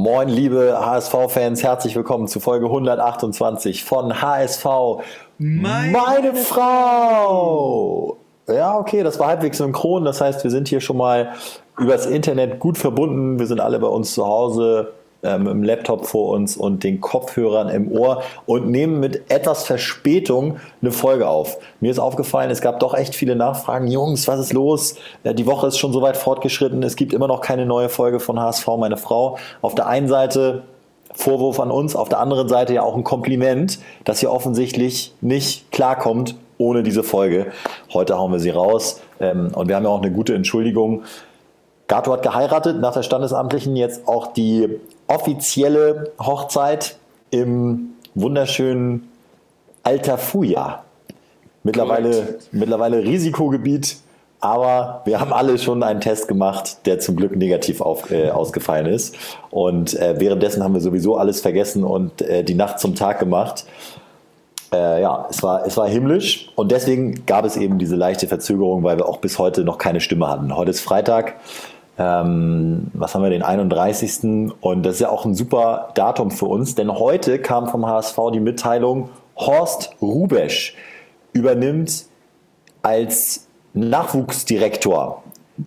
Moin, liebe HSV-Fans, herzlich willkommen zu Folge 128 von HSV Meine Frau. Ja, okay, das war halbwegs synchron. Das heißt, wir sind hier schon mal übers Internet gut verbunden. Wir sind alle bei uns zu Hause mit dem Laptop vor uns und den Kopfhörern im Ohr und nehmen mit etwas Verspätung eine Folge auf. Mir ist aufgefallen, es gab doch echt viele Nachfragen. Jungs, was ist los? Die Woche ist schon so weit fortgeschritten. Es gibt immer noch keine neue Folge von HSV Meine Frau. Auf der einen Seite Vorwurf an uns, auf der anderen Seite ja auch ein Kompliment, dass ihr offensichtlich nicht klarkommt ohne diese Folge. Heute hauen wir sie raus und wir haben ja auch eine gute Entschuldigung. Gato hat geheiratet, nach der standesamtlichen jetzt auch die offizielle Hochzeit im wunderschönen Altafuja. Mittlerweile Risikogebiet, aber wir haben alle schon einen Test gemacht, der zum Glück negativ ausgefallen ist. Und währenddessen haben wir sowieso alles vergessen und die Nacht zum Tag gemacht. Es war himmlisch und deswegen gab es eben diese leichte Verzögerung, weil wir auch bis heute noch keine Stimme hatten. Heute ist Freitag. Was haben wir, den 31. Und das ist ja auch ein super Datum für uns, denn heute kam vom HSV die Mitteilung, Horst Hrubesch übernimmt als Nachwuchsdirektor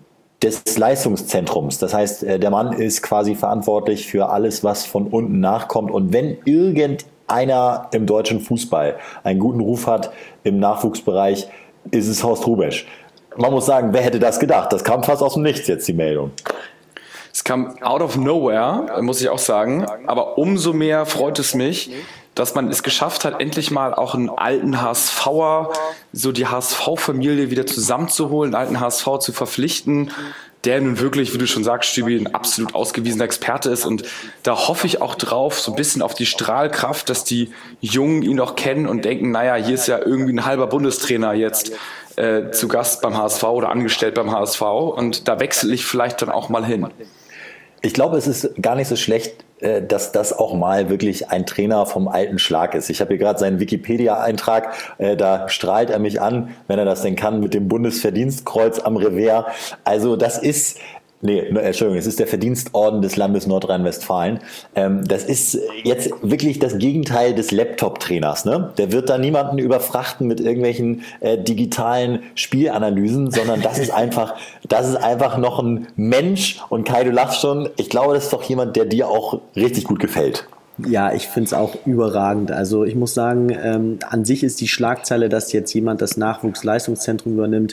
des Leistungszentrums. Das heißt, der Mann ist quasi verantwortlich für alles, was von unten nachkommt. Und wenn irgendeiner im deutschen Fußball einen guten Ruf hat im Nachwuchsbereich, ist es Horst Hrubesch. Man muss sagen, wer hätte das gedacht? Das kam fast aus dem Nichts jetzt, die Meldung. Es kam out of nowhere, muss ich auch sagen. Aber umso mehr freut es mich, dass man es geschafft hat, endlich mal auch einen alten HSVer, so die HSV-Familie wieder zusammenzuholen, einen alten HSV zu verpflichten, der nun wirklich, wie du schon sagst, Stübi, ein absolut ausgewiesener Experte ist. Und da hoffe ich auch drauf, so ein bisschen auf die Strahlkraft, dass die Jungen ihn noch kennen und denken, naja, hier ist ja irgendwie ein halber Bundestrainer jetzt zu Gast beim HSV oder angestellt beim HSV. Und da wechsle ich vielleicht dann auch mal hin. Ich glaube, es ist gar nicht so schlecht, dass das auch mal wirklich ein Trainer vom alten Schlag ist. Ich habe hier gerade seinen Wikipedia-Eintrag, da strahlt er mich an, wenn er das denn kann, mit dem Bundesverdienstkreuz am Revers. Also das ist... Entschuldigung, es ist der Verdienstorden des Landes Nordrhein-Westfalen. Das ist jetzt wirklich das Gegenteil des Laptop-Trainers. Ne? Der wird da niemanden überfrachten mit irgendwelchen digitalen Spielanalysen, sondern das ist einfach noch ein Mensch. Und Kai, du lachst schon. Ich glaube, das ist doch jemand, der dir auch richtig gut gefällt. Ja, ich finde es auch überragend. Also ich muss sagen, an sich ist die Schlagzeile, dass jetzt jemand das Nachwuchsleistungszentrum übernimmt,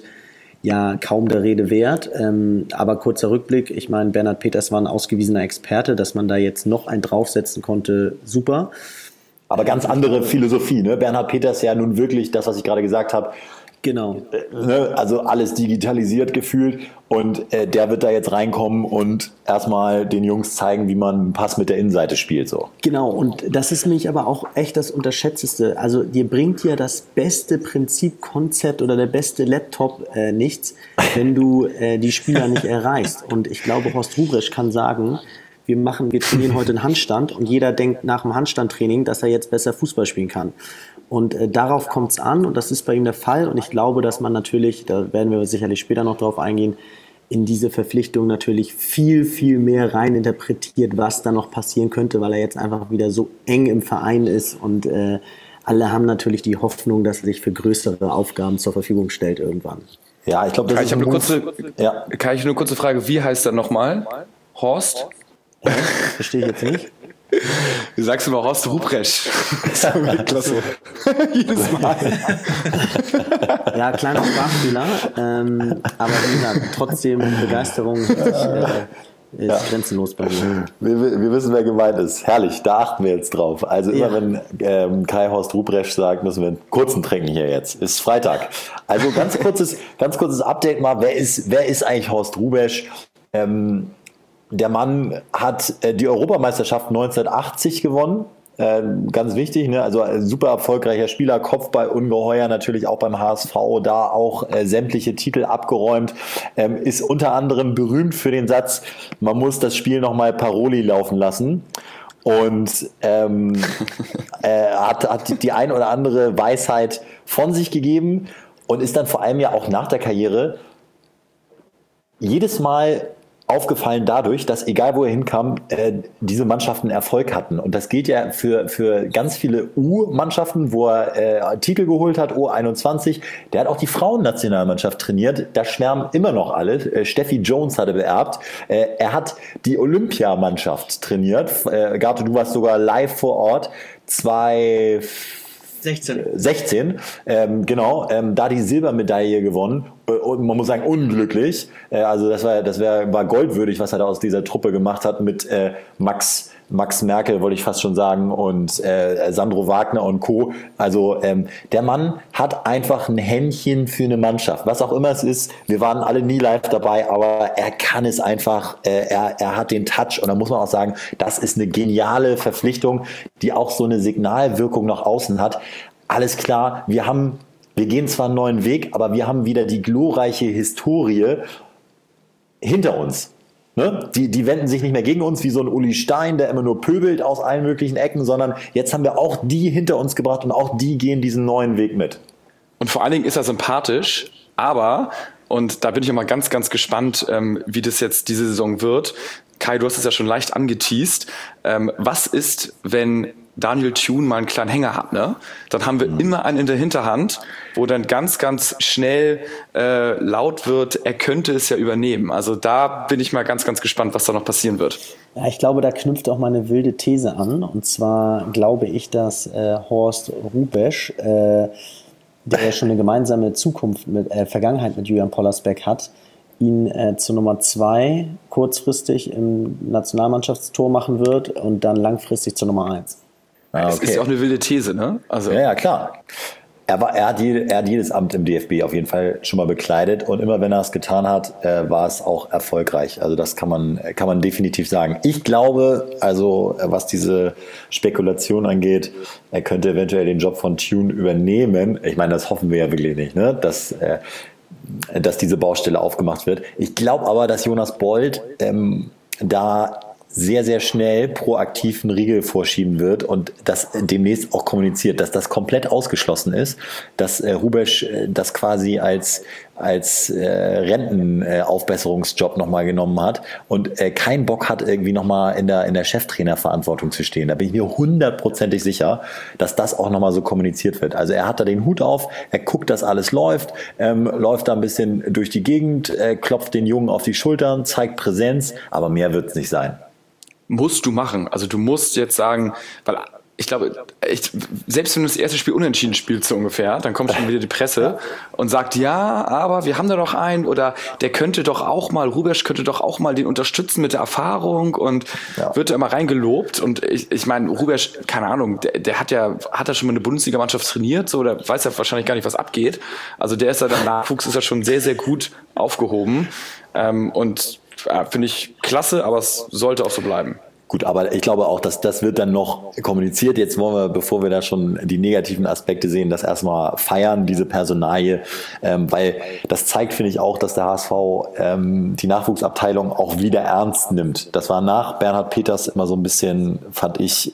ja kaum der Rede wert, aber kurzer Rückblick, ich meine, Bernhard Peters war ein ausgewiesener Experte, dass man da jetzt noch einen draufsetzen konnte, super. Aber ganz andere Philosophie, ne? Bernhard Peters ja nun wirklich das, was ich gerade gesagt habe, genau. Also alles digitalisiert gefühlt und der wird da jetzt reinkommen und erstmal den Jungs zeigen, wie man einen Pass mit der Innenseite spielt. So. Genau, und das ist nämlich aber auch echt das Unterschätzteste. Also dir bringt ja das beste Prinzipkonzept oder der beste Laptop nichts, wenn du die Spieler nicht erreichst. Und ich glaube, Horst Hrubesch kann sagen, wir trainieren heute einen Handstand und jeder denkt nach dem Handstandtraining, dass er jetzt besser Fußball spielen kann. Und darauf kommt es an und das ist bei ihm der Fall. Und ich glaube, dass man natürlich, da werden wir sicherlich später noch drauf eingehen, in diese Verpflichtung natürlich viel, viel mehr rein interpretiert, was da noch passieren könnte, weil er jetzt einfach wieder so eng im Verein ist. Und alle haben natürlich die Hoffnung, dass er sich für größere Aufgaben zur Verfügung stellt irgendwann. Ja, ich glaube, das ist Kai, ich habe eine kurze Frage. Wie heißt er nochmal? Horst? Ja, verstehe ich jetzt nicht. Du sagst immer Horst Hrubesch. Klasse. Jedes Mal. Ja, kleiner Sprachfehler. Aber wie gesagt, trotzdem Begeisterung ist grenzenlos bei mir. Wir wissen, wer gemeint ist. Herrlich, da achten wir jetzt drauf. Also immer wenn Kai Horst Hrubesch sagt, müssen wir einen kurzen trinken hier jetzt. Ist Freitag. Also ganz kurzes Update mal. Wer ist eigentlich Horst Hrubesch? Der Mann hat die Europameisterschaft 1980 gewonnen. Ganz wichtig, ne? Also ein super erfolgreicher Spieler, Kopfballungeheuer, natürlich auch beim HSV, da auch sämtliche Titel abgeräumt, ist unter anderem berühmt für den Satz, man muss das Spiel nochmal Paroli laufen lassen. Und hat die ein oder andere Weisheit von sich gegeben und ist dann vor allem ja auch nach der Karriere jedes Mal aufgefallen dadurch, dass egal wo er hinkam, diese Mannschaften Erfolg hatten. Und das gilt ja für ganz viele U-Mannschaften, wo er Titel geholt hat, U21. Der hat auch die Frauennationalmannschaft trainiert. Da schwärmen immer noch alle. Steffi Jones hatte beerbt. Er hat die Olympiamannschaft trainiert. Gato, du warst sogar live vor Ort. 16, genau, da die Silbermedaille gewonnen und man muss sagen unglücklich, also das war goldwürdig, was er da aus dieser Truppe gemacht hat mit Max Merkel, wollte ich fast schon sagen, und Sandro Wagner und Co. Also der Mann hat einfach ein Händchen für eine Mannschaft, was auch immer es ist. Wir waren alle nie live dabei, aber er kann es einfach, er hat den Touch und da muss man auch sagen, das ist eine geniale Verpflichtung, die auch so eine Signalwirkung nach außen hat. Alles klar, wir gehen zwar einen neuen Weg, aber wir haben wieder die glorreiche Historie hinter uns. Ne? Die wenden sich nicht mehr gegen uns wie so ein Uli Stein, der immer nur pöbelt aus allen möglichen Ecken, sondern jetzt haben wir auch die hinter uns gebracht und auch die gehen diesen neuen Weg mit. Und vor allen Dingen ist er sympathisch, aber, und da bin ich immer ganz, ganz gespannt, wie das jetzt diese Saison wird. Kai, du hast es ja schon leicht angeteast. Was ist, wenn Daniel Thune mal einen kleinen Hänger hat, ne? Dann haben wir immer einen in der Hinterhand, wo dann ganz, ganz schnell laut wird, er könnte es ja übernehmen. Also da bin ich mal ganz, ganz gespannt, was da noch passieren wird. Ja, ich glaube, da knüpft auch mal eine wilde These an. Und zwar glaube ich, dass Horst Hrubesch, der ja schon eine gemeinsame Vergangenheit mit Julian Pollersbeck hat, ihn zur Nummer 2 kurzfristig im Nationalmannschaftstor machen wird und dann langfristig zur Nummer 1. Es ist ja auch eine wilde These, ne? Also ja, klar. Er hat jedes Amt im DFB auf jeden Fall schon mal bekleidet und immer wenn er es getan hat, war es auch erfolgreich. Also das kann man definitiv sagen. Ich glaube, also was diese Spekulation angeht, er könnte eventuell den Job von Thune übernehmen. Ich meine, das hoffen wir ja wirklich nicht, ne? Dass diese Baustelle aufgemacht wird. Ich glaube aber, dass Jonas Bold da sehr, sehr schnell proaktiv einen Riegel vorschieben wird und das demnächst auch kommuniziert, dass das komplett ausgeschlossen ist, dass Hrubesch das quasi als Rentenaufbesserungsjob nochmal genommen hat und keinen Bock hat, irgendwie nochmal in der Cheftrainerverantwortung zu stehen. Da bin ich mir 100%ig sicher, dass das auch nochmal so kommuniziert wird. Also er hat da den Hut auf, er guckt, dass alles läuft, läuft da ein bisschen durch die Gegend, klopft den Jungen auf die Schultern, zeigt Präsenz, aber mehr wird es nicht sein. Musst du machen. Also du musst jetzt sagen, weil ich glaube, selbst wenn du das erste Spiel unentschieden spielst so ungefähr, dann kommt schon wieder die Presse und sagt, ja, aber wir haben da doch einen oder der könnte doch auch mal, Hrubesch könnte doch auch mal den unterstützen mit der Erfahrung und wird da immer reingelobt und ich meine, Hrubesch, keine Ahnung, der hat ja schon mal eine Bundesligamannschaft trainiert, so, der weiß ja wahrscheinlich gar nicht, was abgeht. Also der ist ja dann Nachwuchs, ist ja schon sehr, sehr gut aufgehoben und finde ich klasse, aber es sollte auch so bleiben. Gut, aber ich glaube auch, dass das wird dann noch kommuniziert. Jetzt wollen wir, bevor wir da schon die negativen Aspekte sehen, das erstmal feiern, diese Personalie, weil das zeigt, finde ich auch, dass der HSV die Nachwuchsabteilung auch wieder ernst nimmt. Das war nach Bernhard Peters immer so ein bisschen, fand ich,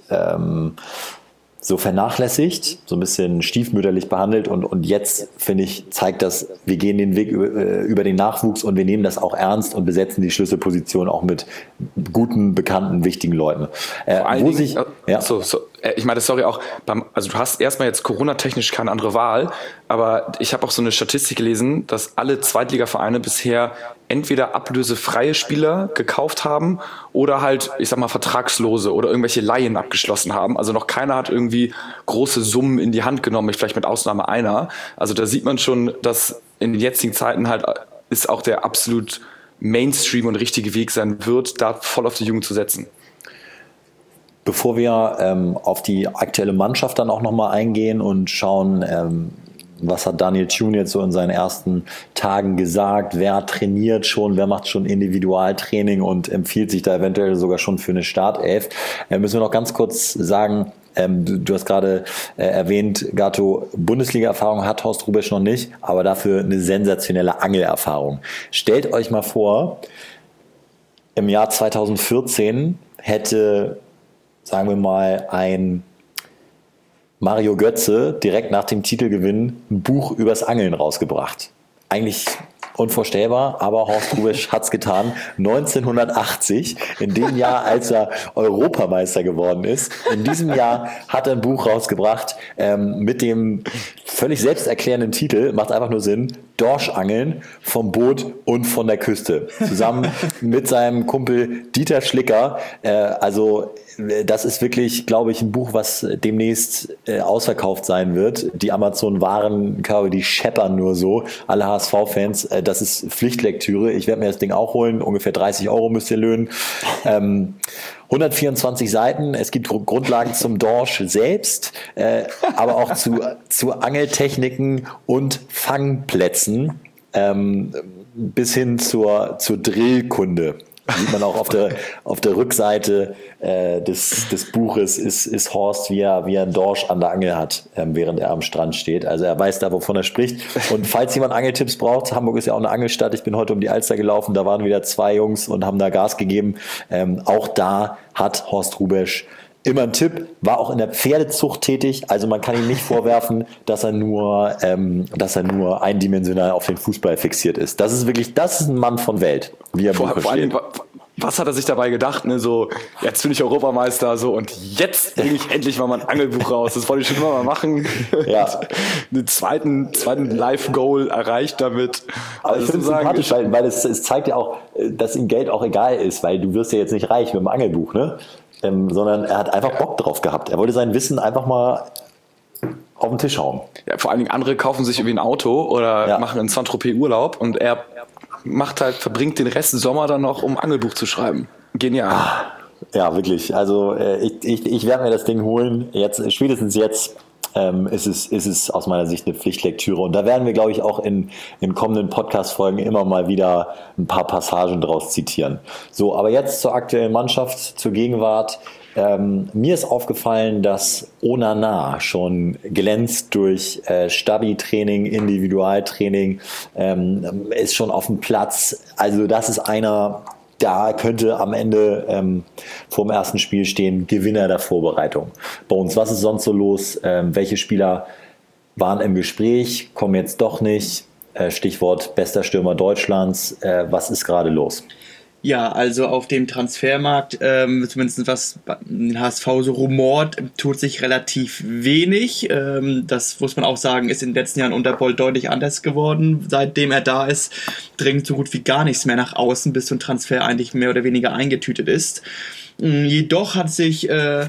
so vernachlässigt, so ein bisschen stiefmütterlich behandelt und jetzt, finde ich, zeigt das, wir gehen den Weg über den Nachwuchs und wir nehmen das auch ernst und besetzen die Schlüsselposition auch mit guten, bekannten, wichtigen Leuten. Vor allen Dingen, ich meine, sorry, auch also du hast erstmal jetzt Corona-technisch keine andere Wahl, aber ich habe auch so eine Statistik gelesen, dass alle Zweitligavereine bisher entweder ablösefreie Spieler gekauft haben oder halt, ich sag mal, vertragslose oder irgendwelche Leihen abgeschlossen haben. Also noch keiner hat irgendwie große Summen in die Hand genommen, vielleicht mit Ausnahme einer. Also da sieht man schon, dass in den jetzigen Zeiten halt ist auch der absolut Mainstream und richtige Weg sein wird, da voll auf die Jugend zu setzen. Bevor wir auf die aktuelle Mannschaft dann auch nochmal eingehen und schauen, was hat Daniel Thune jetzt so in seinen ersten Tagen gesagt, wer trainiert schon, wer macht schon Individualtraining und empfiehlt sich da eventuell sogar schon für eine Startelf, müssen wir noch ganz kurz sagen, du hast gerade erwähnt, Gato, Bundesliga-Erfahrung hat Horst Hrubesch noch nicht, aber dafür eine sensationelle Angelerfahrung. Stellt euch mal vor, im Jahr 2014 hätte, sagen wir mal, ein Mario Götze direkt nach dem Titelgewinn ein Buch übers Angeln rausgebracht. Eigentlich unvorstellbar, aber Horst Hrubesch hat's getan. 1980, in dem Jahr, als er Europameister geworden ist. In diesem Jahr hat er ein Buch rausgebracht mit dem völlig selbsterklärenden Titel, macht einfach nur Sinn, Dorschangeln vom Boot und von der Küste. Zusammen mit seinem Kumpel Dieter Schlicker. Also das ist wirklich, glaube ich, ein Buch, was demnächst ausverkauft sein wird. Die Amazon-Warenkörbe, die scheppern nur so. Alle HSV-Fans, das ist Pflichtlektüre. Ich werde mir das Ding auch holen. Ungefähr 30 € müsst ihr löhnen. 124 Seiten. Es gibt Grundlagen zum Dorsch selbst, aber auch zu Angeltechniken und Fangplätzen, bis hin zur Drillkunde. Sieht man auch auf der Rückseite des Buches ist Horst, wie er einen Dorsch an der Angel hat, während er am Strand steht. Also er weiß da, wovon er spricht. Und falls jemand Angeltipps braucht, Hamburg ist ja auch eine Angelstadt. Ich bin heute um die Alster gelaufen, da waren wieder 2 Jungs und haben da Gas gegeben. Auch da hat Horst Hrubesch immer ein Tipp, war auch in der Pferdezucht tätig, also man kann ihm nicht vorwerfen, dass er nur eindimensional auf den Fußball fixiert ist. Das ist ein Mann von Welt, wie er vor allem, was hat er sich dabei gedacht, ne? So, jetzt bin ich Europameister, so, und jetzt bringe ich endlich mal mein Angelbuch raus. Das wollte ich schon immer mal machen. Ja. Den zweiten Live-Goal erreicht damit. Aber ich finde es sympathisch, weil es zeigt ja auch, dass ihm Geld auch egal ist, weil du wirst ja jetzt nicht reich mit dem Angelbuch, ne? Sondern er hat einfach Bock drauf gehabt. Er wollte sein Wissen einfach mal auf den Tisch hauen. Ja, vor allen Dingen andere kaufen sich irgendwie ein Auto oder machen in Saint-Tropez Urlaub und er verbringt den Rest des Sommer dann noch, um ein Angelbuch zu schreiben. Genial. Ja, wirklich. Also ich werde mir das Ding holen. Spätestens jetzt ist es aus meiner Sicht eine Pflichtlektüre. Und da werden wir, glaube ich, auch in kommenden Podcast-Folgen immer mal wieder ein paar Passagen draus zitieren. So, aber jetzt zur aktuellen Mannschaft, zur Gegenwart. Mir ist aufgefallen, dass Onana schon glänzt durch Stabi-Training, Individualtraining, ist schon auf dem Platz. Also das ist einer, da könnte am Ende vor dem ersten Spiel stehen, Gewinner der Vorbereitung. Bones, was ist sonst so los? Welche Spieler waren im Gespräch, kommen jetzt doch nicht? Stichwort bester Stürmer Deutschlands. Was ist gerade los? Ja, also auf dem Transfermarkt, zumindest was den HSV so rumort, tut sich relativ wenig. Das muss man auch sagen, ist in den letzten Jahren unter Boll deutlich anders geworden. Seitdem er da ist, dringt so gut wie gar nichts mehr nach außen, bis so ein Transfer eigentlich mehr oder weniger eingetütet ist. Jedoch hat sich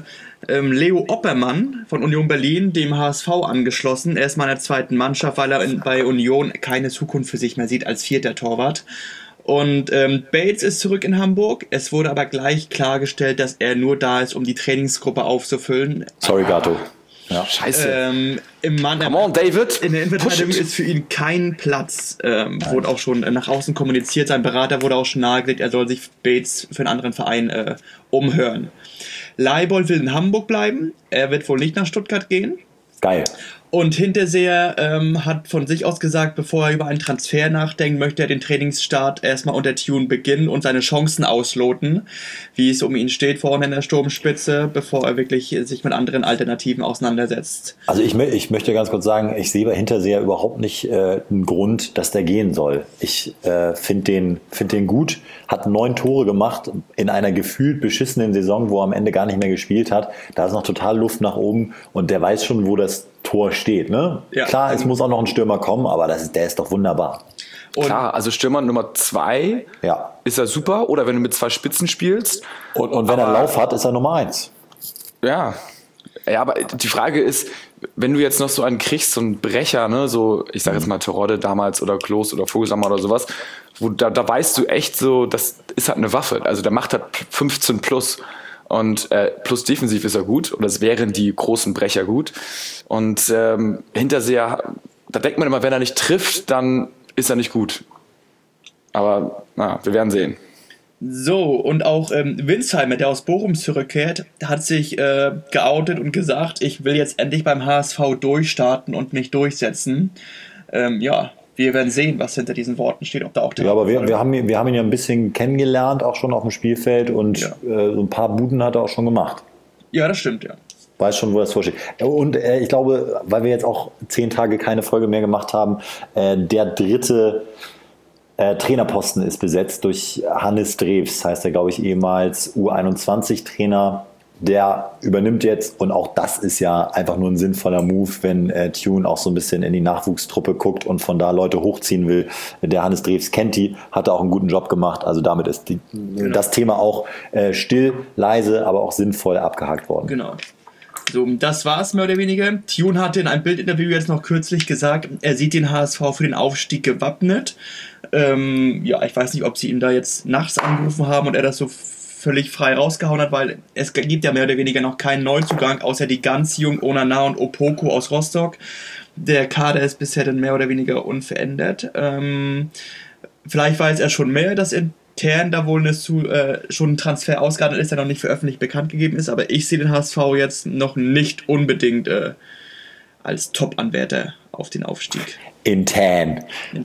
Leo Oppermann von Union Berlin dem HSV angeschlossen. Er ist mal in der zweiten Mannschaft, weil er bei Union keine Zukunft für sich mehr sieht als 4. Torwart. Und Bates ist zurück in Hamburg. Es wurde aber gleich klargestellt, dass er nur da ist, um die Trainingsgruppe aufzufüllen. Sorry, Gato. Ja. Scheiße. Come on, David. In der Innenverteidigung ist für ihn kein Platz. Wurde auch schon nach außen kommuniziert. Sein Berater wurde auch schon nahegelegt, er soll sich Bates für einen anderen Verein umhören. Leibold will in Hamburg bleiben. Er wird wohl nicht nach Stuttgart gehen. Geil. Und Hinterseher hat von sich aus gesagt, bevor er über einen Transfer nachdenkt, möchte er den Trainingsstart erstmal unter Tune beginnen und seine Chancen ausloten, wie es um ihn steht vorne in der Sturmspitze, bevor er wirklich sich mit anderen Alternativen auseinandersetzt. Also ich möchte ganz kurz sagen, ich sehe bei Hinterseher überhaupt nicht einen Grund, dass der gehen soll. Ich finde den gut, hat 9 Tore gemacht in einer gefühlt beschissenen Saison, wo er am Ende gar nicht mehr gespielt hat. Da ist noch total Luft nach oben und der weiß schon, wo das Tor steht. Ne? Ja. Klar, es muss auch noch ein Stürmer kommen, aber der ist doch wunderbar. Und klar, also Stürmer Nummer 2 ist er super. Oder wenn du mit 2 Spitzen spielst. Und wenn er Lauf hat, ist er Nummer 1. Ja, aber die Frage ist, wenn du jetzt noch so einen kriegst, so einen Brecher, ne, so, ich sag jetzt mal Terodde damals oder Klos oder Vogelsammer oder sowas, wo da weißt du echt so, das ist halt eine Waffe. Also der macht halt 15 plus. Und plus defensiv ist er gut, oder es wären die großen Brecher gut. Und Hinterseher, da denkt man immer, wenn er nicht trifft, dann ist er nicht gut. Aber wir werden sehen. So, und auch Winsheimer, der aus Bochum zurückkehrt, hat sich geoutet und gesagt, ich will jetzt endlich beim HSV durchstarten und mich durchsetzen. Wir werden sehen, was hinter diesen Worten steht, ob da auch der. Ja, aber wir haben ihn ja ein bisschen kennengelernt, auch schon auf dem Spielfeld und so ein paar Buden hat er auch schon gemacht. Ja, das stimmt, ja. Weiß schon, wo das vorsteht. Und ich glaube, weil wir jetzt auch 10 Tage keine Folge mehr gemacht haben, der dritte Trainerposten ist besetzt durch Hannes Drews, heißt er, glaube ich, ehemals U21-Trainer. Der übernimmt jetzt, und auch das ist ja einfach nur ein sinnvoller Move, wenn Tune auch so ein bisschen in die Nachwuchstruppe guckt und von da Leute hochziehen will. Der Hannes Drews kennt die, hat auch einen guten Job gemacht. Also damit ist das Thema auch still, leise, aber auch sinnvoll abgehakt worden. Genau. So, das war's mehr oder weniger. Tune hatte in einem Bildinterview jetzt noch kürzlich gesagt, er sieht den HSV für den Aufstieg gewappnet. Ich weiß nicht, ob sie ihn da jetzt nachts angerufen haben und er das so völlig frei rausgehauen hat, weil es gibt ja mehr oder weniger noch keinen Neuzugang, außer die ganz jungen Onana und Opoku aus Rostock. Der Kader ist bisher dann mehr oder weniger unverändert. Vielleicht weiß er schon mehr, dass intern da wohl schon ein Transfer ausgehandelt ist, der noch nicht für öffentlich bekannt gegeben ist, aber ich sehe den HSV jetzt noch nicht unbedingt als Top-Anwärter auf den Aufstieg. Intern.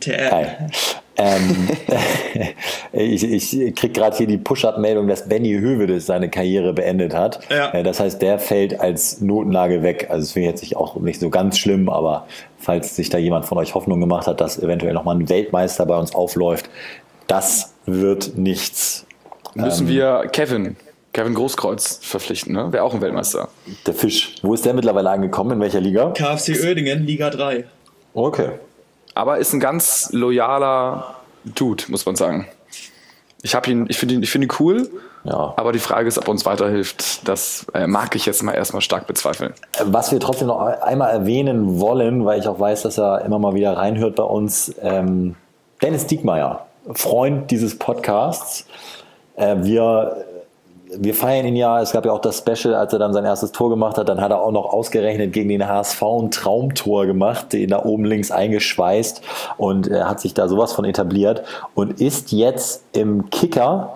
Ich kriege gerade hier die Push-Up-Meldung, dass Benny Hövedes seine Karriere beendet hat. Ja. Das heißt, der fällt als Notenlage weg. Also das finde ich jetzt auch nicht so ganz schlimm, aber falls sich da jemand von euch Hoffnung gemacht hat, dass eventuell nochmal ein Weltmeister bei uns aufläuft, das wird nichts. Müssen wir Kevin Großkreuz verpflichten, ne? Wäre auch ein Weltmeister. Der Fisch. Wo ist der mittlerweile angekommen? In welcher Liga? KfC Uerdingen, Liga 3. Okay. Aber ist ein ganz loyaler Dude, muss man sagen. Ich finde ihn cool, ja. Aber die Frage ist, ob er uns weiterhilft. Das mag ich jetzt mal erstmal stark bezweifeln. Was wir trotzdem noch einmal erwähnen wollen, weil ich auch weiß, dass er immer mal wieder reinhört bei uns, Dennis Diekmeyer, Freund dieses Podcasts. Wir feiern ihn ja, es gab ja auch das Special, als er dann sein erstes Tor gemacht hat, dann hat er auch noch ausgerechnet gegen den HSV ein Traumtor gemacht, den da oben links eingeschweißt und hat sich da sowas von etabliert und ist jetzt im Kicker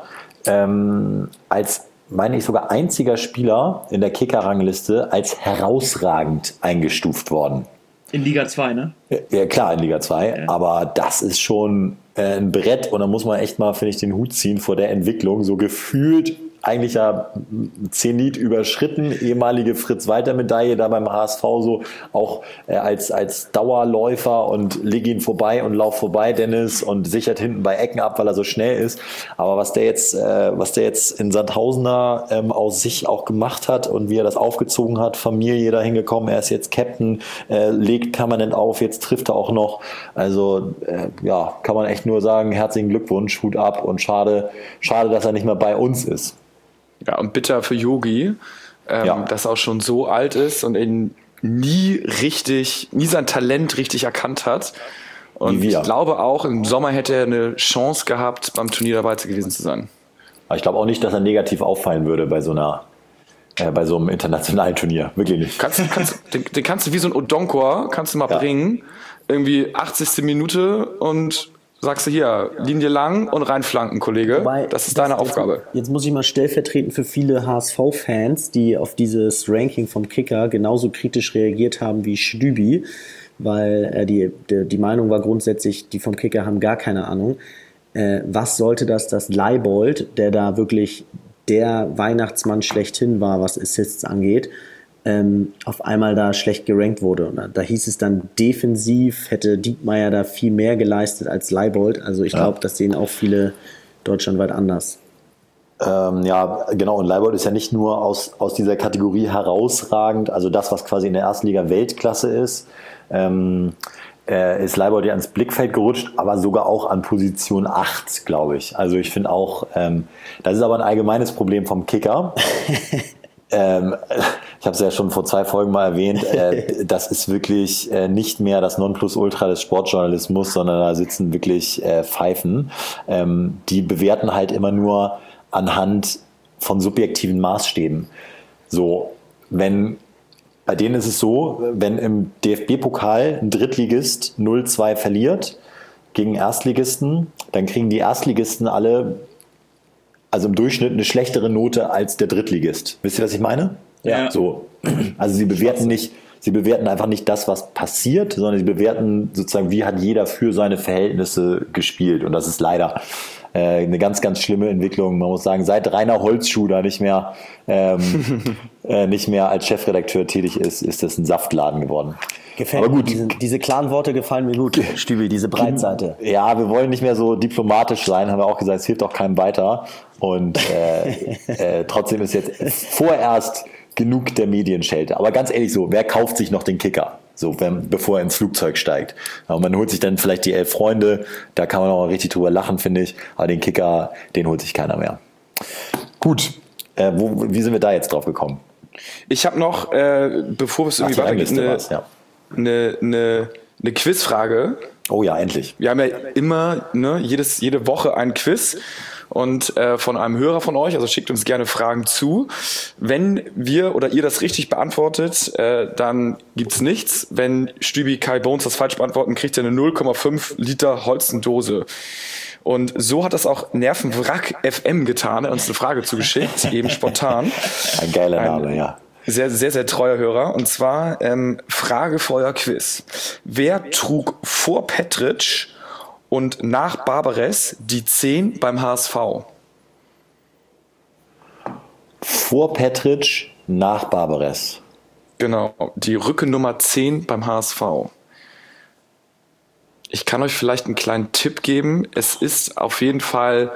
als, meine ich, sogar einziger Spieler in der Kicker-Rangliste als herausragend eingestuft worden. In Liga 2, ne? Ja, klar, in Liga 2, ja. Aber das ist schon ein Brett und da muss man echt mal, finde ich, den Hut ziehen vor der Entwicklung, so gefühlt eigentlich ja Zenit überschritten, ehemalige Fritz-Walter-Medaille da beim HSV so auch als Dauerläufer und leg ihn vorbei und lauf vorbei, Dennis, und sichert hinten bei Ecken ab, weil er so schnell ist. Aber was der jetzt in Sandhausener aus sich auch gemacht hat und wie er das aufgezogen hat, Familie dahin gekommen, er ist jetzt Captain, legt permanent auf, jetzt trifft er auch noch. Also kann man echt nur sagen, herzlichen Glückwunsch, Hut ab und schade, dass er nicht mehr bei uns ist. Ja, und bitter für Yogi, dass er auch schon so alt ist und ihn nie sein Talent richtig erkannt hat. Und ich glaube auch, im Sommer hätte er eine Chance gehabt, beim Turnier dabei gewesen zu sein. Aber ich glaube auch nicht, dass er negativ auffallen würde bei so einem internationalen Turnier. Wirklich nicht. Den kannst du wie so ein Odonkor bringen, irgendwie 80. Minute und sagst du hier, Linie lang und reinflanken, Kollege. Wobei, das ist deine Aufgabe. Jetzt muss ich mal stellvertretend für viele HSV-Fans, die auf dieses Ranking vom Kicker genauso kritisch reagiert haben wie Stübi, weil die Meinung war grundsätzlich, die vom Kicker haben gar keine Ahnung. Was sollte dass Leibold, der da wirklich der Weihnachtsmann schlechthin war, was Assists angeht, auf einmal da schlecht gerankt wurde. Und da hieß es dann, defensiv hätte Diekmeyer da viel mehr geleistet als Leibold. Also ich glaube, das sehen auch viele deutschlandweit anders. Ja, genau. Und Leibold ist ja nicht nur aus dieser Kategorie herausragend, also das, was quasi in der ersten Liga Weltklasse ist, ist Leibold ja ans Blickfeld gerutscht, aber sogar auch an Position 8, glaube ich. Also ich finde auch, das ist aber ein allgemeines Problem vom Kicker. Ich habe es ja schon vor 2 Folgen mal erwähnt, das ist wirklich nicht mehr das Nonplusultra des Sportjournalismus, sondern da sitzen wirklich Pfeifen. Die bewerten halt immer nur anhand von subjektiven Maßstäben. So, bei denen ist es so, wenn im DFB-Pokal ein Drittligist 0-2 verliert gegen Erstligisten, dann kriegen die Erstligisten alle, also im Durchschnitt, eine schlechtere Note als der Drittligist. Wisst ihr, was ich meine? Ja. So. Also sie bewerten einfach nicht das, was passiert, sondern sie bewerten sozusagen, wie hat jeder für seine Verhältnisse gespielt. Und das ist leider eine ganz, ganz schlimme Entwicklung. Man muss sagen, seit Rainer Holzschuh da nicht mehr als Chefredakteur tätig ist das ein Saftladen geworden. Gefällt Aber mir. gut. Diese klaren Worte gefallen mir gut, Stübi, diese Breitseite. Ja, wir wollen nicht mehr so diplomatisch sein, haben wir auch gesagt, es hilft auch keinem weiter. Und trotzdem ist jetzt vorerst genug der Medienschelte. Aber ganz ehrlich so, wer kauft sich noch den Kicker? So, bevor er ins Flugzeug steigt. Und man holt sich dann vielleicht die 11 Freunde, da kann man auch richtig drüber lachen, finde ich. Aber den Kicker, den holt sich keiner mehr. Gut, wie sind wir da jetzt drauf gekommen? Ich habe noch, bevor es irgendwie weitergeht, eine Quizfrage. Oh ja, endlich. Wir haben ja immer jede Woche ein Quiz und von einem Hörer von euch, also schickt uns gerne Fragen zu. Wenn wir oder ihr das richtig beantwortet, dann gibt's nichts. Wenn Stübi Kai Bones das falsch beantworten, kriegt ihr eine 0,5 Liter Holstendose. Und so hat das auch Nervenwrack FM getan, uns eine Frage zugeschickt, eben spontan. Ein geiler Name, ja. Sehr, sehr, sehr treuer Hörer. Und zwar Frage für euer Quiz. Wer trug vor Petric und nach Barbares die 10 beim HSV? Vor Petric, nach Barbares. Genau, die Rückennummer 10 beim HSV. Ich kann euch vielleicht einen kleinen Tipp geben. Es ist auf jeden Fall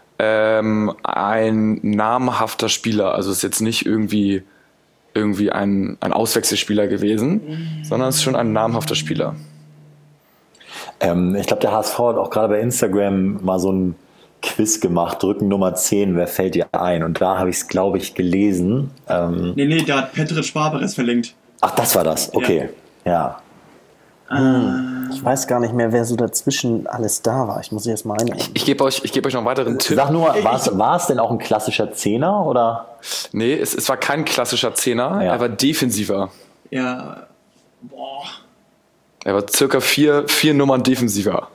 ein namhafter Spieler. Also es ist jetzt nicht irgendwie ein Auswechselspieler gewesen, sondern es ist schon ein namhafter Spieler. Ich glaube, der HSV hat auch gerade bei Instagram mal so ein Quiz gemacht, Rückennummer 10, wer fällt dir ein? Und da habe ich es, glaube ich, gelesen. Nee, da hat Petric Barbares verlinkt. Ach, das war das, okay. Ja. Ich weiß gar nicht mehr, wer so dazwischen alles da war. Ich muss jetzt mal einnehmen. Ich gebe euch noch einen weiteren Tipp. Sag nur, war es denn auch ein klassischer Zehner, oder? Nee, es war kein klassischer Zehner, Ja. er war defensiver. Ja, boah. Er war circa vier Nummern defensiver.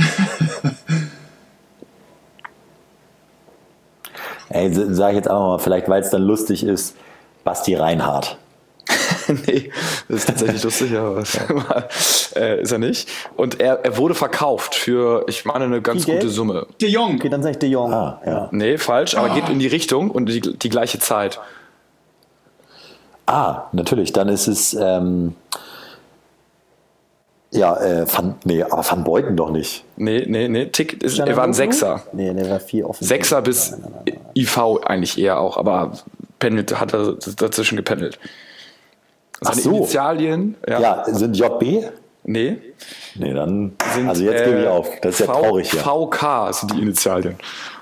Ey, sag ich jetzt einfach mal, vielleicht weil es dann lustig ist, Basti Reinhardt. Nee, das ist tatsächlich lustig, aber ist er nicht. Und er wurde verkauft für, ich meine, eine ganz Viel gute Geld? Summe. De Jong. Okay, dann sag ich De Jong. Ah, ja. Nee, falsch, aber geht in die Richtung und die gleiche Zeit. Natürlich, dann ist es, aber Van Beuten doch nicht. Nee, er war ein Sechser. Nee, der war 4 offensiv. Sechser bis IV eigentlich eher auch, aber hat er dazwischen gependelt. Seine Ach so. Initialien, Ja, sind JB? Nee, Nee, dann, sind, also jetzt gebe ich auf. Das ist ja traurig hier. VK sind die Initialien.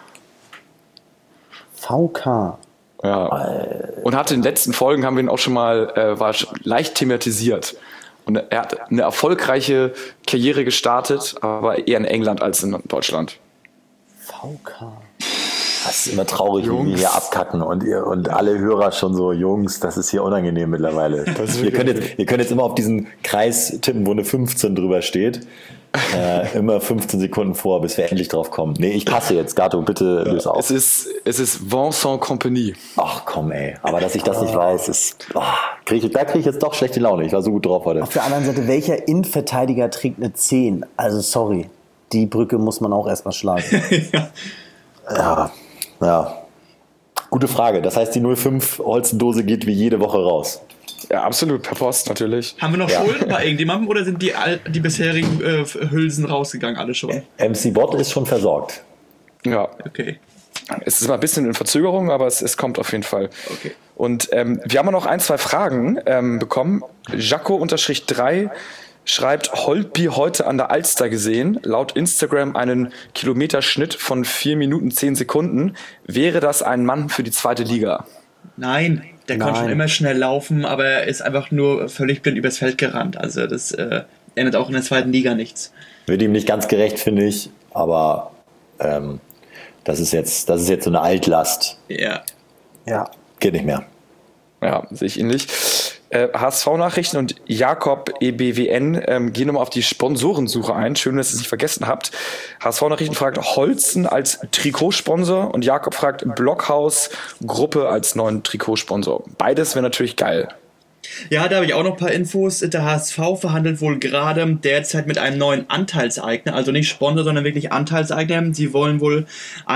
VK. Ja. Und hatte in den letzten Folgen, haben wir ihn auch schon mal, war leicht thematisiert. Und er hat eine erfolgreiche Karriere gestartet, aber eher in England als in Deutschland. VK. Das ist immer traurig, wie wir Jungs. hier abkacken und alle Hörer schon so, Jungs, das ist hier unangenehm mittlerweile. Ihr könnt jetzt immer auf diesen Kreis tippen, wo eine 15 drüber steht. Immer 15 Sekunden vor, bis wir endlich drauf kommen. Nee, ich passe jetzt. Gato, bitte löse auf. Es ist Vincent Kompany. Ach komm, ey. Aber dass ich das nicht weiß, da kriege ich jetzt doch schlechte Laune. Ich war so gut drauf heute. Auf der anderen Seite, welcher Innenverteidiger trägt eine 10? Also sorry, die Brücke muss man auch erstmal schlagen. Ja. Gute Frage. Das heißt, die 05 Holzendose geht wie jede Woche raus. Ja, absolut, per Post natürlich. Haben wir noch Schulden bei irgendjemandem oder sind die bisherigen Hülsen rausgegangen, alle schon? MC Bot ist schon versorgt. Ja, Okay. es ist mal ein bisschen in Verzögerung, aber es kommt auf jeden Fall. Okay. Und wir haben noch 1, 2 Fragen bekommen. Jaco-3 schreibt, Holtby heute an der Alster gesehen, laut Instagram einen Kilometerschnitt von 4 Minuten 10 Sekunden. Wäre das ein Mann für die zweite Liga? Nein, der konnte schon immer schnell laufen, aber er ist einfach nur völlig blind übers Feld gerannt. Also das ändert auch in der zweiten Liga nichts. Wird ihm nicht ganz gerecht, finde ich, aber das ist jetzt so eine Altlast. Ja. Ja. Geht nicht mehr. Ja, sehe ich ähnlich. HSV-Nachrichten und Jakob EBWN gehen nochmal auf die Sponsorensuche ein. Schön, dass ihr es nicht vergessen habt. HSV-Nachrichten fragt Holzen als Trikotsponsor und Jakob fragt Blockhaus Gruppe als neuen Trikotsponsor. Beides wäre natürlich geil. Ja, da habe ich auch noch ein paar Infos. Der HSV verhandelt wohl gerade derzeit mit einem neuen Anteilseigner, also nicht Sponsor, sondern wirklich Anteilseigner. Sie wollen wohl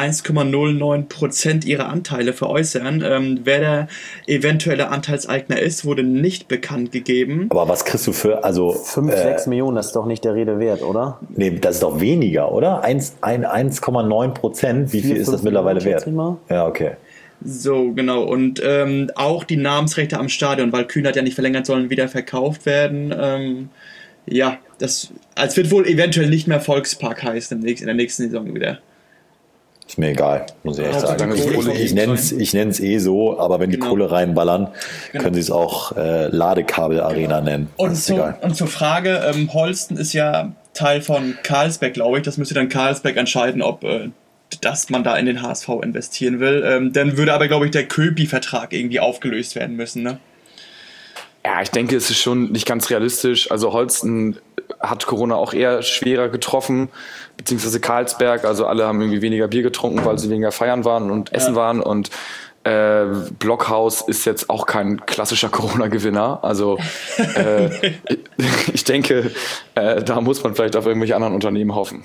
1,09% ihrer Anteile veräußern. Wer der eventuelle Anteilseigner ist, wurde nicht bekannt gegeben. Aber was kriegst du für, also 5-6 Millionen, das ist doch nicht der Rede wert, oder? nee, das ist doch weniger, oder? 1,9%, wie viel ist das mittlerweile wert? Ja, okay. So, genau. Und auch die Namensrechte am Stadion, weil Kühnert ja nicht verlängert, sollen wieder verkauft werden. Ja, es wird wohl eventuell nicht mehr Volkspark heißen in der nächsten Saison wieder. Ist mir egal, muss ich echt sagen. Ich Ich nenne es eh so, aber wenn die Genau. Kohle reinballern, können sie es auch Ladekabel-Arena nennen. Und, Das ist egal. und zur Frage, Holsten ist ja Teil von Carlsberg, glaube ich. Das müsste dann Carlsberg entscheiden, ob dass man da in den HSV investieren will. Dann würde aber, glaube ich, der Köpi-Vertrag irgendwie aufgelöst werden müssen, ne? Ja, ich denke, es ist schon nicht ganz realistisch. Also Holsten hat Corona auch eher schwerer getroffen, beziehungsweise Carlsberg. Also alle haben irgendwie weniger Bier getrunken, weil sie weniger feiern waren und essen waren. Und Blockhaus ist jetzt auch kein klassischer Corona-Gewinner. Also ich denke, da muss man vielleicht auf irgendwelche anderen Unternehmen hoffen.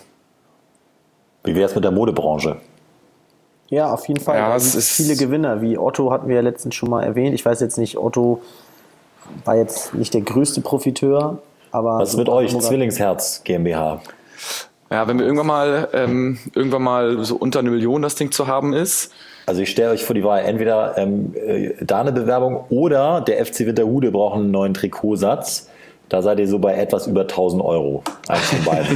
Wie wäre es mit der Modebranche? Ja, auf jeden Fall. Ja, Da es gibt ist- viele Gewinner, wie Otto hatten wir ja letztens schon mal erwähnt. Ich weiß jetzt nicht, Otto war jetzt nicht der größte Profiteur, aber... Was ist mit euch? Zwillingsherz GmbH. Ja, wenn wir irgendwann mal so unter 1 Million das Ding zu haben ist. Also ich stelle euch vor die Wahl, entweder da eine Bewerbung oder der FC Winterhude braucht einen neuen Trikotsatz. Da seid ihr so bei etwas über 1.000 Euro. Eins von beiden.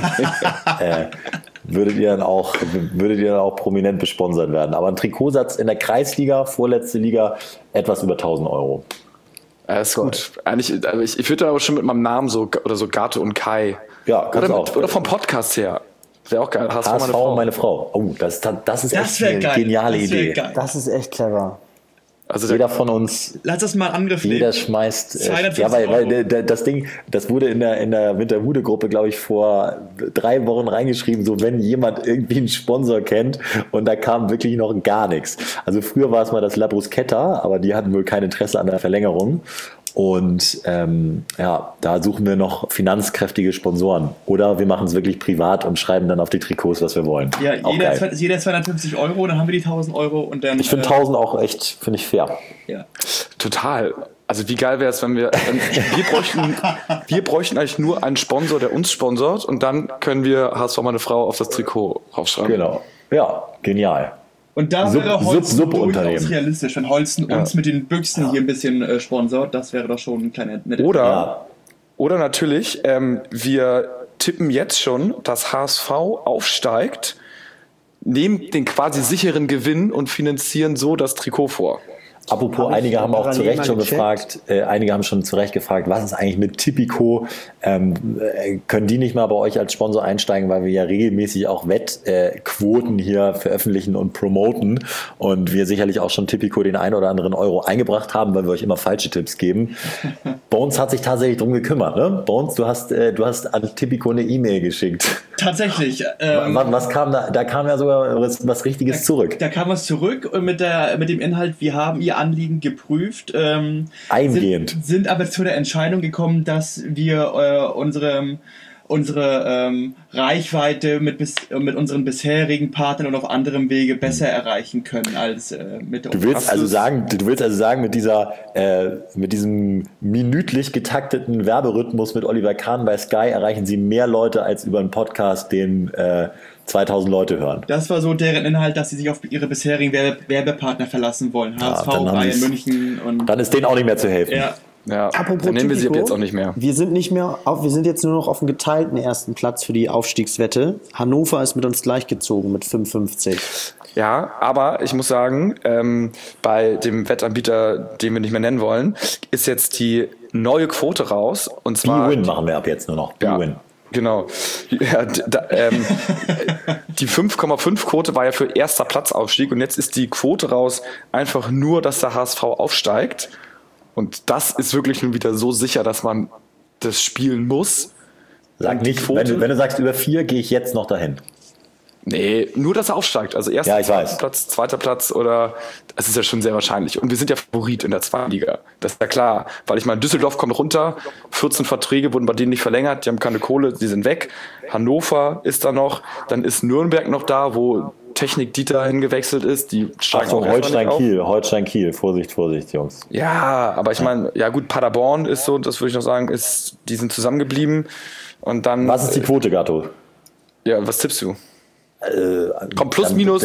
Würdet ihr dann auch prominent besponsert werden. Aber ein Trikotsatz in der Kreisliga, vorletzte Liga, etwas über 1.000 Euro. Ist gut. Eigentlich, also ich würde aber schon mit meinem Namen so, oder so Gato und Kai. Ja, kannst du auch. Oder vom Podcast her. Wäre auch geil. HSV, meine Frau. Oh, das ist Das echt wäre eine geil. geniale Das wär Idee. geil. Das ist echt clever. Also Jeder von uns, Lass das mal Angriff jeder nehmen. schmeißt. 250 Ja, weil Euro. das Ding, das wurde in der Winterhude-Gruppe, glaube ich, vor 3 Wochen reingeschrieben, so wenn jemand irgendwie einen Sponsor kennt, und da kam wirklich noch gar nichts. Also früher war es mal das La Bruschetta, aber die hatten wohl kein Interesse an der Verlängerung. Und ja, da suchen wir noch finanzkräftige Sponsoren. Oder wir machen es wirklich privat und schreiben dann auf die Trikots, was wir wollen. Ja, Auch geil. jeder 250 Euro, dann haben wir die 1.000 Euro und dann... Ich finde 1.000 auch echt, finde ich fair. ja. total. Also wie geil wäre es, wenn wir bräuchten eigentlich nur einen Sponsor, der uns sponsort, und dann können wir HSV meine Frau auf das Trikot draufschreiben. Genau. Ja, genial. Und da Sub- wäre Holsten Subunternehmen. durchaus realistisch, wenn Holsten uns mit den Büchsen hier ein bisschen sponsort. Das wäre doch schon ein kleiner netter... Oder natürlich, wir tippen jetzt schon, dass HSV aufsteigt, nehmen den quasi sicheren Gewinn und finanzieren so das Trikot vor. Apropos, Hab ich einige haben auch zu parallel Recht mal schon gecheckt. gefragt, was ist eigentlich mit Tipico? Können die nicht mal bei euch als Sponsor einsteigen, weil wir ja regelmäßig auch Wettquoten hier veröffentlichen und promoten und wir sicherlich auch schon Tipico den einen oder anderen Euro eingebracht haben, weil wir euch immer falsche Tipps geben. Bones hat sich tatsächlich drum gekümmert, ne? Bones, du hast an Tipico eine E-Mail geschickt. Tatsächlich. Was kam da? Da kam ja sogar was Richtiges zurück. Da kam was zurück mit dem Inhalt, wir haben ihr Anliegen geprüft. Eingehend. Sind aber zu der Entscheidung gekommen, dass wir unsere Reichweite mit unseren bisherigen Partnern und auf anderem Wege besser erreichen können als mit Du willst also sagen, mit diesem minütlich getakteten Werberhythmus mit Oliver Kahn bei Sky erreichen sie mehr Leute als über einen Podcast, den 2000 Leute hören. Das war so deren Inhalt, dass sie sich auf ihre bisherigen Werbepartner verlassen wollen. HSV, dann haben Bayern, sie's- München und... Dann ist denen auch nicht mehr zu helfen. Ja, Ja, Apropos dann nehmen wir sie ab Tipico, jetzt auch nicht mehr. Wir sind jetzt nur noch auf dem geteilten ersten Platz für die Aufstiegswette. Hannover ist mit uns gleichgezogen mit 55. Ja, aber ich muss sagen, bei dem Wettanbieter, den wir nicht mehr nennen wollen, ist jetzt die neue Quote raus. Und zwar B-Win machen wir ab jetzt nur noch. Ja, B-Win. genau. Ja, die 5,5-Quote war ja für erster Platzaufstieg und jetzt ist die Quote raus einfach nur, dass der HSV aufsteigt. Und das ist wirklich nun wieder so sicher, dass man das spielen muss. Sag Und die nicht, Quote? wenn du sagst über 4, gehe ich jetzt noch dahin. Nee, nur, dass er aufsteigt. Also erster Ja, ich weiß. Platz, zweiter Platz oder das ist ja schon sehr wahrscheinlich. Und wir sind ja Favorit in der zweiten Liga. Das ist ja klar. Weil ich meine, Düsseldorf kommt runter, 14 Verträge wurden bei denen nicht verlängert, die haben keine Kohle, die sind weg. Hannover ist da noch, dann ist Nürnberg noch da, wo Technik Dieter hingewechselt ist. Die steigen Achtung, auch erstmal nicht auf. Holstein Kiel. Vorsicht, Jungs. Ja, aber ich meine, ja gut, Paderborn ist so, das würde ich noch sagen, die sind zusammengeblieben. Und dann. Was ist die Quote, Gatto? Ja, was tippst du? Komm, plus minus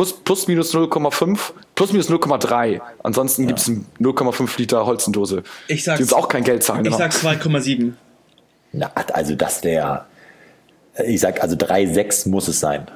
0,5, plus minus 0,3. Ansonsten gibt es 0,5 Liter Holzendose. Die uns auch kein Geld zahlen. Ich sag 2,7. Na, also das wäre, ich sag, also 3,6 muss es sein.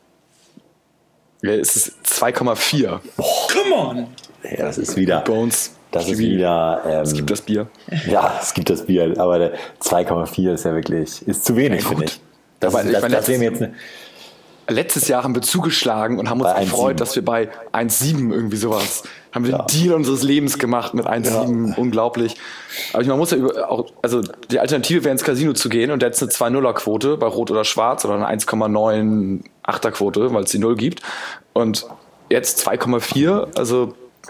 Ja, es ist 2,4. Come on! Ja, das ist wieder. Bei uns. Das ist wieder. Es gibt das Bier. Ja, es gibt das Bier, aber der 2,4 ist ja wirklich, ist zu wenig, finde ich. Das wäre mir jetzt letztes Jahr haben wir zugeschlagen und haben uns Bei gefreut, 1,7. dass wir bei 1,7 irgendwie sowas haben wir den Deal unseres Lebens gemacht mit 1,7, unglaublich. Aber man muss ja auch, also die Alternative wäre ins Casino zu gehen und jetzt eine 2-0er-Quote bei Rot oder Schwarz oder eine 1,98er-Quote, weil es die 0 gibt. Und jetzt 2,4, also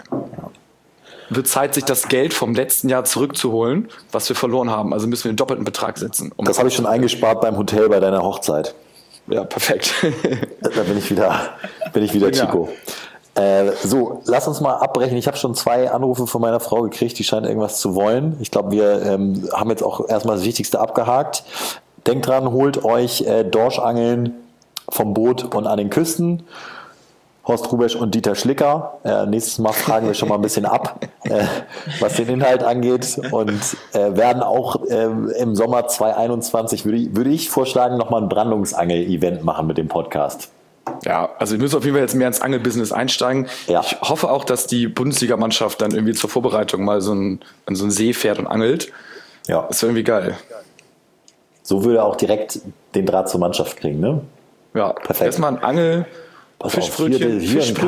wird Zeit, sich das Geld vom letzten Jahr zurückzuholen, was wir verloren haben. Also müssen wir den doppelten Betrag setzen. das habe ich schon eingespart beim Hotel bei deiner Hochzeit. Ja, perfekt. Da bin ich wieder Chico. So, lass uns mal abbrechen. Ich habe schon 2 Anrufe von meiner Frau gekriegt, die scheint irgendwas zu wollen. Ich glaube, wir haben jetzt auch erstmal das Wichtigste abgehakt. Denkt dran, holt euch Dorschangeln vom Boot und an den Küsten. Horst Rubesch und Dieter Schlicker. Nächstes Mal fragen wir schon mal ein bisschen ab, was den Inhalt angeht und werden auch im Sommer 2021, würde ich vorschlagen, nochmal ein Brandungsangel-Event machen mit dem Podcast. Ja, also wir müssen auf jeden Fall jetzt mehr ins Angelbusiness einsteigen. Ja. Ich hoffe auch, dass die Bundesligamannschaft dann irgendwie zur Vorbereitung mal an so einen See fährt und angelt. Ja. Das wäre irgendwie geil. So würde er auch direkt den Draht zur Mannschaft kriegen, ne? Ja, Perfekt. Erstmal ein Angel, Fischbrötchen,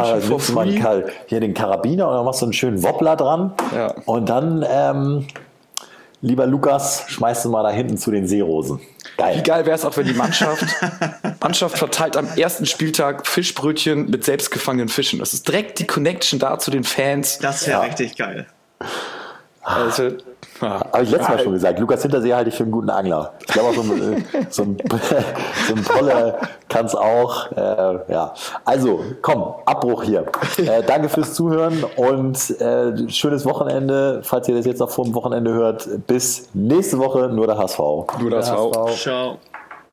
hier den Karabiner und dann machst du einen schönen Wobbler dran. Ja. Und dann, lieber Lukas, schmeißt du mal da hinten zu den Seerosen. Geil. Wie geil wäre es auch, wenn die Mannschaft verteilt am ersten Spieltag Fischbrötchen mit selbstgefangenen Fischen. Das ist direkt die Connection da zu den Fans. Das wäre richtig geil. Also, Habe ich letztes Mal schon gesagt, Lukas Hintersee halte ich für einen guten Angler. Ich glaube auch so ein Polle kann es auch. Ja. Also, komm, Abbruch hier. Danke fürs Zuhören und schönes Wochenende. Falls ihr das jetzt noch vor dem Wochenende hört, bis nächste Woche, nur der HSV. nur das auch. Ciao.